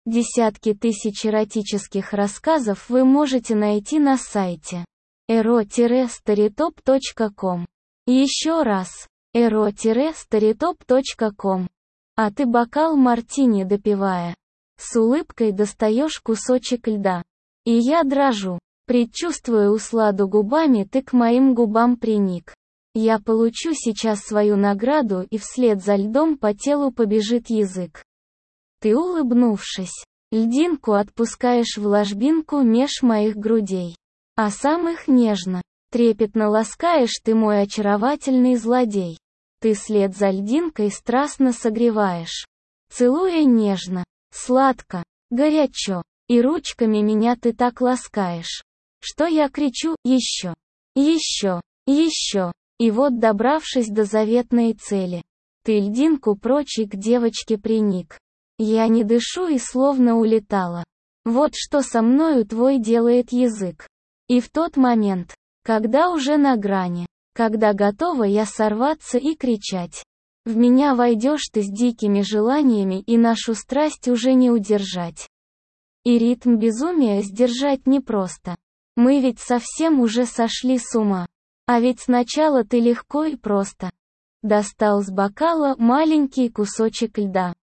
Десятки тысяч эротических рассказов вы можете найти на сайте ero-storytop.com. Еще раз, ero-storytop.com. А ты бокал мартини допивая, с улыбкой достаешь кусочек льда. И я дрожу, предчувствуя усладу губами, ты к моим губам приник. Я получу сейчас свою награду, и вслед за льдом по телу побежит язык. Ты, улыбнувшись, льдинку отпускаешь в ложбинку меж моих грудей. А сам их нежно, трепетно ласкаешь, ты мой очаровательный злодей. Ты след за льдинкой страстно согреваешь, целуя нежно, сладко, горячо, и ручками меня ты так ласкаешь, что я кричу: еще, еще, еще. И вот, добравшись до заветной цели, ты льдинку прочь и к девочке приник. Я не дышу и словно улетала. Вот что со мною твой делает язык. И в тот момент, когда уже на грани, когда готова я сорваться и кричать, в меня войдешь ты с дикими желаниями, и нашу страсть уже не удержать. И ритм безумия сдержать непросто. Мы ведь совсем уже сошли с ума. А ведь сначала ты легко и просто достал с бокала маленький кусочек льда.